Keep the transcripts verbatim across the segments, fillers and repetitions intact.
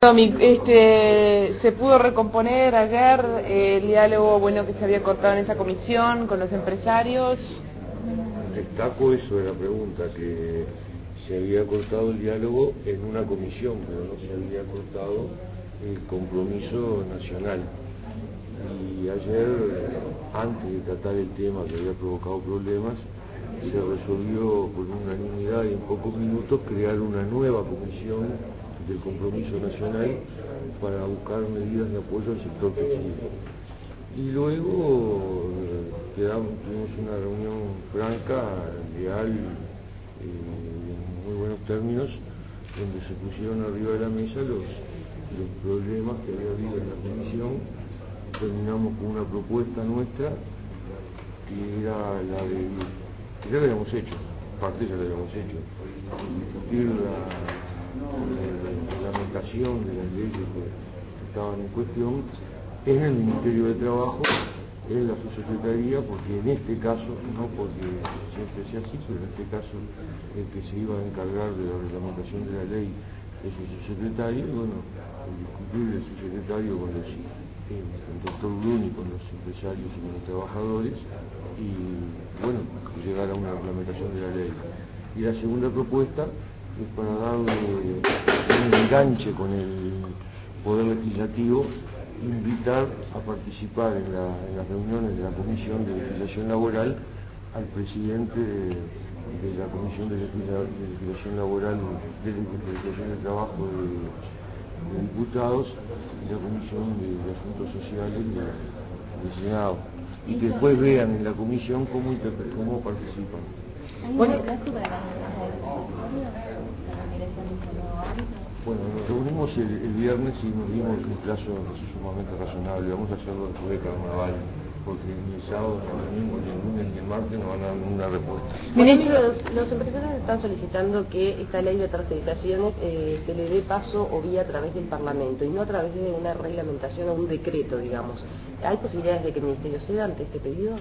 Este, se pudo recomponer ayer eh, el diálogo bueno que se había cortado en esa comisión con los empresarios. Destaco eso de la pregunta, que se había cortado el diálogo en una comisión, pero no se había cortado el compromiso nacional. Y ayer, antes de tratar el tema que había provocado problemas, se resolvió por unanimidad y en pocos minutos crear una nueva comisión del compromiso nacional para buscar medidas de apoyo al sector textil. Y luego quedamos, tuvimos una reunión franca, leal, eh, en muy buenos términos, donde se pusieron arriba de la mesa los, los problemas que había habido en la comisión. Terminamos con una propuesta nuestra, que era la de, que ya la habíamos hecho, parte ya la habíamos hecho, discutir la, la reglamentación de las leyes que estaban en cuestión en el Ministerio de Trabajo, en la subsecretaría, porque en este caso, no porque siempre sea así, pero en este caso el que se iba a encargar de la reglamentación de la ley es el subsecretario, y bueno, el discutir el subsecretario con los, eh, el doctor Bruni, con los empresarios y con los trabajadores, y bueno, llegar a una reglamentación de la ley. Y la segunda propuesta es para darle un enganche con el Poder Legislativo, invitar a participar en, la, en las reuniones de la Comisión de Legislación Laboral al presidente de, de la Comisión de, Legisla, de Legislación Laboral, de Legislación de Trabajo de, de Diputados y la Comisión de, de Asuntos Sociales del de Senado, y que después vean en la comisión cómo, cómo participan. Bueno, Bueno, nos reunimos el, el viernes y nos dimos un plazo sumamente razonable. Vamos a hacerlo después de carnaval, porque ni el sábado, ni el domingo, ni el lunes, ni el martes no van a dar ninguna respuesta. Ministro, los, los empresarios están solicitando que esta ley de tercerizaciones eh, se le dé paso o vía a través del Parlamento y no a través de una reglamentación o un decreto, digamos. ¿Hay posibilidades de que el Ministerio ceda ante este pedido?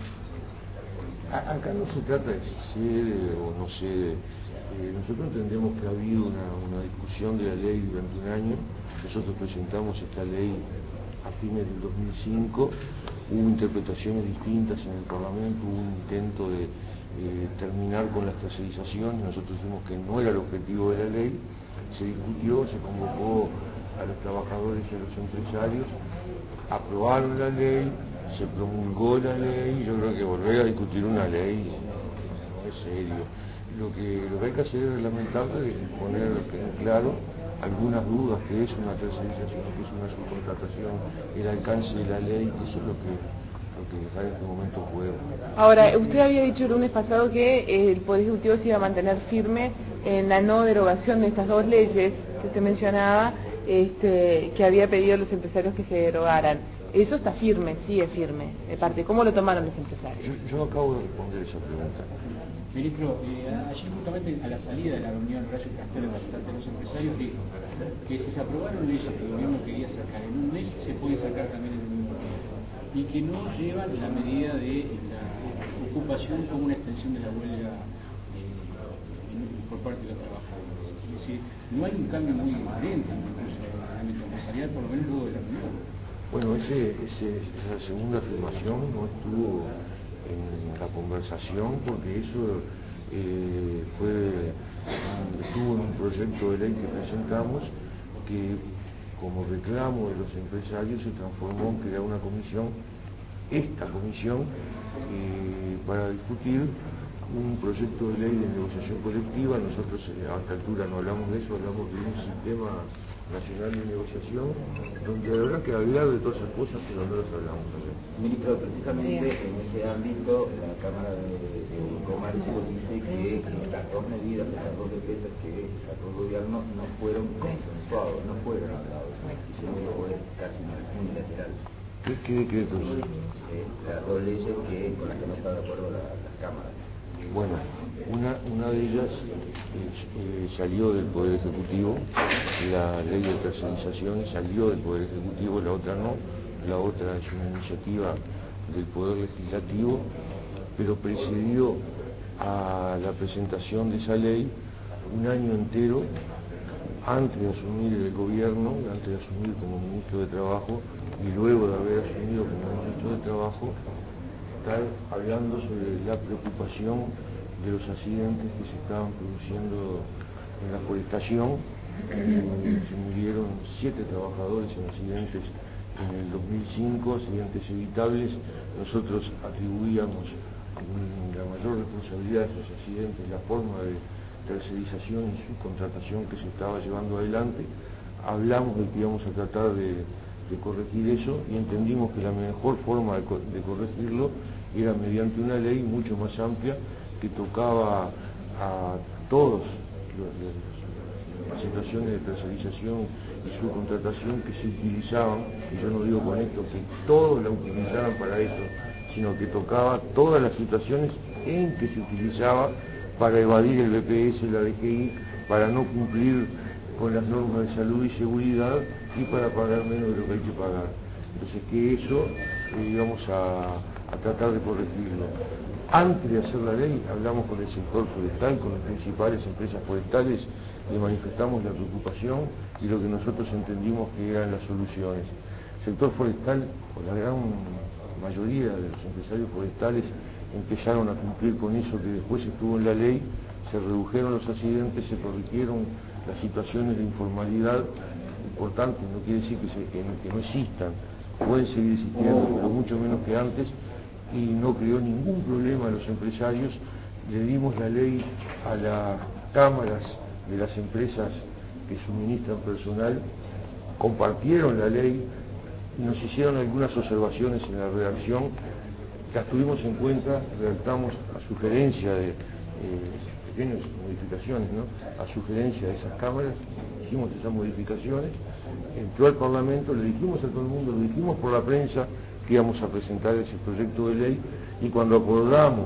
Acá no se trata de si cede o no cede. Eh, nosotros entendemos que ha habido una, una discusión de la ley durante un año. Nosotros presentamos esta ley a fines del dos mil cinco. Hubo interpretaciones distintas en el Parlamento, hubo un intento de eh, terminar con las tercerizaciones. Nosotros dijimos que no era el objetivo de la ley. Se discutió, se convocó a los trabajadores y a los empresarios, aprobaron la ley, se promulgó la ley. Yo creo que volver a discutir una ley no es serio. Lo que, lo que hay que hacer es reglamentarla y poner en claro algunas dudas, que es una tercerización, que es una subcontratación, el alcance de la ley. Eso es lo que, lo que está en este momento en juego. Ahora, usted había dicho el lunes pasado que el Poder Ejecutivo se iba a mantener firme en la no derogación de estas dos leyes que usted mencionaba, este, que había pedido a los empresarios que se derogaran. Eso está firme, sigue firme. De parte, ¿cómo lo tomaron los empresarios? Yo, yo acabo de responder esa pregunta. Ministro, eh, allí justamente a la salida de la reunión, Horacio Castelo, representante de los empresarios, dijo que si se aprobaron leyes que el gobierno quería sacar en un mes, se puede sacar también en el mismo mes, y que no llevan la medida de la ocupación como una extensión de la huelga eh, por parte de los trabajadores. Es decir, no hay un cambio muy evidente en el curso del ámbito empresarial, por lo menos luego de la reunión. Bueno, ese, ese, esa segunda afirmación no estuvo en la conversación, porque eso eh, fue, estuvo en un proyecto de ley que presentamos, que como reclamo de los empresarios se transformó en crear una comisión, esta comisión, eh, para discutir un proyecto de ley de negociación colectiva. Nosotros a esta altura no hablamos de eso, hablamos de un sistema nacional de negociación, donde habrá que hablar de todas esas cosas, pero no las hablamos ayer. Ministro, precisamente en ese ámbito, la Cámara de, de Comercio dice que estas dos medidas, estas dos decretos que sacó el gobierno no fueron consensuados, no fueron hablados, sino que fue casi unilateral. ¿Qué, qué decretos? Eh, las dos leyes que, con las que no está de acuerdo la, las cámaras. Bueno, una, una de ellas eh, salió del Poder Ejecutivo, la ley de tercerización salió del Poder Ejecutivo, la otra no. La otra es una iniciativa del Poder Legislativo, pero precedió a la presentación de esa ley un año entero antes de asumir el gobierno, antes de asumir como ministro de Trabajo y luego de haber asumido como ministro de Trabajo, estar hablando sobre la preocupación de los accidentes que se estaban produciendo en la forestación. Eh, se murieron siete trabajadores en accidentes en el dos mil cinco, accidentes evitables. Nosotros atribuíamos la mayor responsabilidad de esos accidentes, la forma de tercerización y subcontratación que se estaba llevando adelante. Hablamos de que íbamos a tratar de, de corregir eso y entendimos que la mejor forma de, de corregirlo era mediante una ley mucho más amplia que tocaba a todos los, los, las situaciones de tercerización y subcontratación que se utilizaban, y yo no digo con esto que todos la utilizaran para eso, sino que tocaba todas las situaciones en que se utilizaba para evadir el B P S, la D G I, para no cumplir con las normas de salud y seguridad y para pagar menos de lo que hay que pagar. Entonces que eso eh, íbamos a, a tratar de corregirlo. Antes de hacer la ley hablamos con el sector forestal, con las principales empresas forestales, le manifestamos la preocupación y lo que nosotros entendimos que eran las soluciones. El sector forestal, o la gran mayoría de los empresarios forestales, empezaron a cumplir con eso que después estuvo en la ley, se redujeron los accidentes, se corrigieron las situaciones de informalidad. Importante, no quiere decir que, se, que, no, que no existan, pueden seguir existiendo, pero mucho menos que antes, y no creó ningún problema a los empresarios. Le dimos la ley a las cámaras de las empresas que suministran personal, compartieron la ley y nos hicieron algunas observaciones en la redacción, las tuvimos en cuenta, redactamos a sugerencia de eh, pequeñas modificaciones, ¿no? A sugerencia de esas cámaras, hicimos esas modificaciones, entró al Parlamento, le dijimos a todo el mundo, lo dijimos por la prensa que íbamos a presentar ese proyecto de ley, y cuando acordamos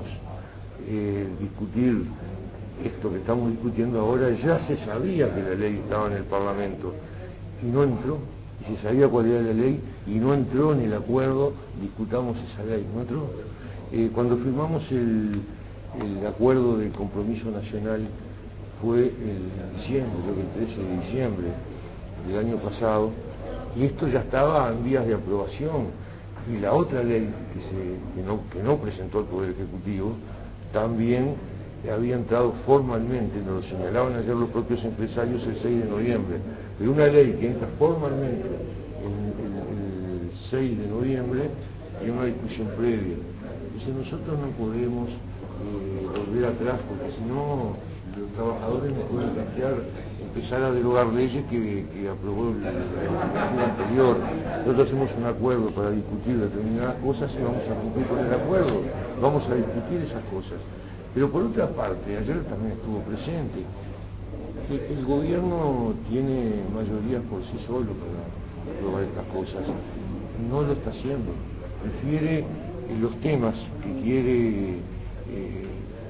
eh, discutir esto que estamos discutiendo ahora, ya se sabía que la ley estaba en el Parlamento y no entró, y se sabía cuál era la ley y no entró en el acuerdo, discutamos esa ley, no entró. Eh, cuando firmamos el, el acuerdo de compromiso nacional fue en diciembre, creo que el trece de diciembre del año pasado, y esto ya estaba en vías de aprobación, y la otra ley que, se, que, no, que no presentó el Poder Ejecutivo también había entrado formalmente, nos lo señalaban ayer los propios empresarios, el seis de noviembre, pero una ley que entra formalmente el, el, el seis de noviembre y una discusión previa. Entonces nosotros no podemos eh, volver atrás, porque si no los trabajadores nos pueden plantear empezar a derogar leyes que, que aprobó el legislativo anterior. Nosotros hacemos un acuerdo para discutir determinadas cosas y vamos a cumplir con el acuerdo, vamos a discutir esas cosas. Pero por otra parte, ayer también estuvo presente, que el gobierno tiene mayorías por sí solo para aprobar estas cosas, no lo está haciendo, prefiere eh, los temas que quiere eh,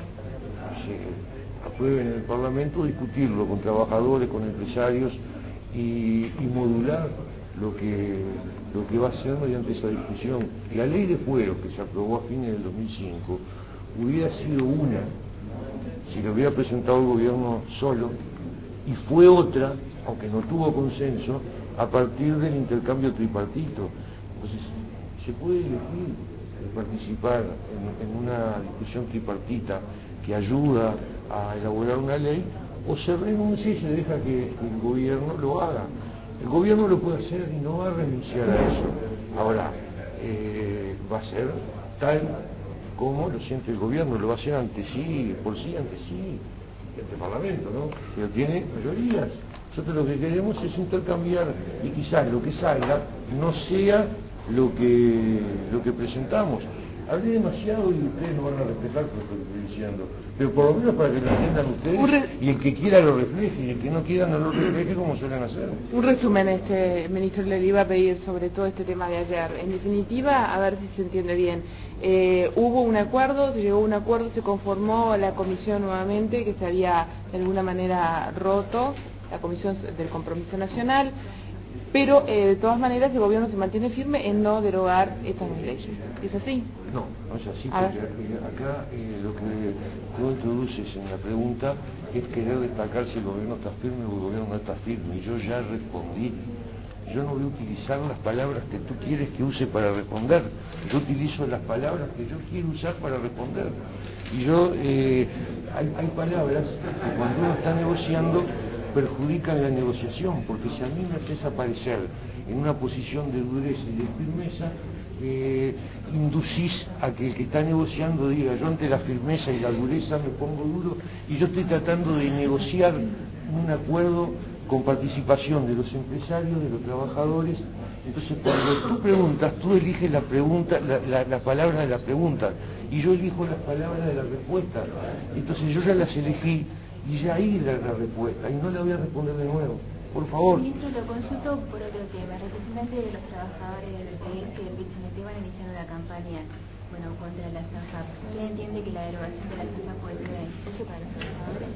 se aprueben en el Parlamento, discutirlo con trabajadores, con empresarios y, y modular lo que, lo que va a hacer mediante esa discusión. La ley de fueros que se aprobó a fines del dos mil cinco hubiera sido una si lo hubiera presentado el gobierno solo, y fue otra, aunque no tuvo consenso, a partir del intercambio tripartito. Entonces, se puede elegir participar en, en una discusión tripartita que ayuda a elaborar una ley, o se renuncia y se deja que, que el gobierno lo haga. El gobierno lo puede hacer y no va a renunciar a eso. Ahora, eh, va a ser tal como lo siente el gobierno, lo va a hacer ante sí, por sí, ante sí, ante el Parlamento, ¿no? Pero tiene mayorías. Nosotros lo que queremos es intercambiar y quizás lo que salga no sea lo que, lo que presentamos. Hablé demasiado y ustedes no van a respetar por lo que estoy diciendo, pero por lo menos para que lo entiendan ustedes y el que quiera lo refleje y el que no quiera no lo refleje como suelen hacer. Un resumen, este ministro, le iba a pedir sobre todo este tema de ayer. En definitiva, a ver si se entiende bien. Eh, hubo un acuerdo, se llegó a un acuerdo, se conformó la comisión nuevamente que se había de alguna manera roto, la comisión del compromiso nacional, pero eh, de todas maneras el gobierno se mantiene firme en no derogar estas dos leyes. ¿Es así? No, no es así, A porque eh, acá eh, lo que tú introduces en la pregunta es querer destacar si el gobierno está firme o el gobierno no está firme, y yo ya respondí. Yo no voy a utilizar las palabras que tú quieres que use para responder, yo utilizo las palabras que yo quiero usar para responder. Y yo, eh, hay, hay palabras que cuando uno está negociando perjudican la negociación, porque si a mí me haces aparecer en una posición de dureza y de firmeza, eh, inducís a que el que está negociando diga, yo ante la firmeza y la dureza me pongo duro, y yo estoy tratando de negociar un acuerdo con participación de los empresarios, de los trabajadores. Entonces cuando tú preguntas, tú eliges la pregunta, la, la, la palabra de la pregunta, y yo elijo las palabras de la respuesta. Entonces yo ya las elegí y ya ahí la, la respuesta, y no la voy a responder de nuevo. Por favor. Ministro, lo consulto por otro tema. Representante de los trabajadores de B P S y del B C N T van a iniciar una campaña, bueno, contra las AFAP. ¿Usted entiende que la derogación de las AFAP puede ser beneficioso para los trabajadores?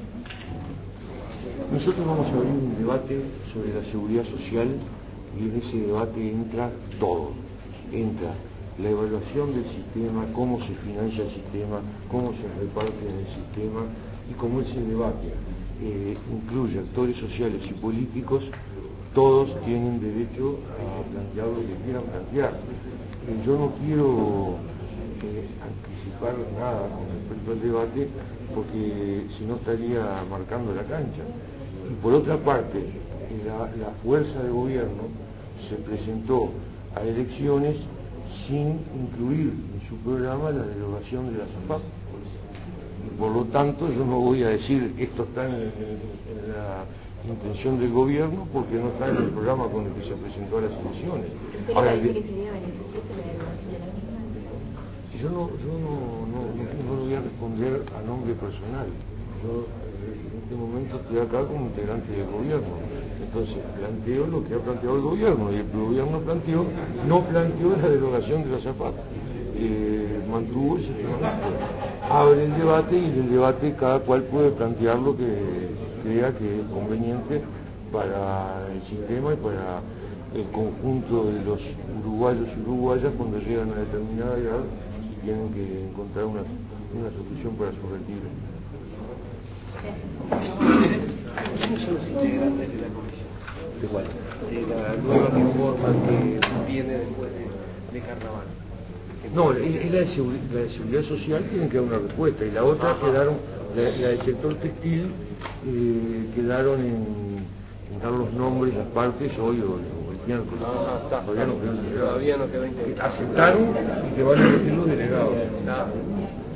Nosotros vamos a abrir un debate sobre la seguridad social, y en ese debate entra todo. Entra la evaluación del sistema, cómo se financia el sistema, cómo se reparte en el sistema, y como ese debate eh, incluye actores sociales y políticos, todos tienen derecho a plantear lo que quieran plantear. Eh, yo no quiero eh, anticipar nada con respecto al debate, porque si no estaría marcando la cancha. Y por otra parte, la, la fuerza de gobierno se presentó a elecciones sin incluir en su programa la derogación de las AFAP. Y por lo tanto yo no voy a decir esto está en, en, en la intención del gobierno, porque no está en el programa con el que se presentó a las elecciones. ¿Usted Ahora, le parece que sería beneficioso la derogación de las mismas? Yo no, yo no, no, no, no lo voy a responder a nombre personal. Yo eh, en este momento estoy acá como integrante del gobierno. Entonces planteo lo que ha planteado el gobierno, y el gobierno planteó, no planteó la derogación de la AFAP. Eh, mantuvo el sistema nuestro. Abre el debate, y en el debate cada cual puede plantear lo que crea que es conveniente para el sistema y para el conjunto de los uruguayos y uruguayas cuando llegan a determinada edad y tienen que encontrar una, una solución para su retiro. ¿Quiénes son los integrantes de la comisión? ¿De cuál? De la nueva reforma que viene después de, de Carnaval. No, es la de, seguri- la de seguridad social, tienen que dar una respuesta, y la otra Ajá. quedaron, la, la del sector textil, eh, quedaron en, en dar los nombres, las partes, hoy o el miércoles. Ah, está, todavía, está. No quedó Todavía no quedó integrado. aceptaron y que van a elegir los delegados. Está.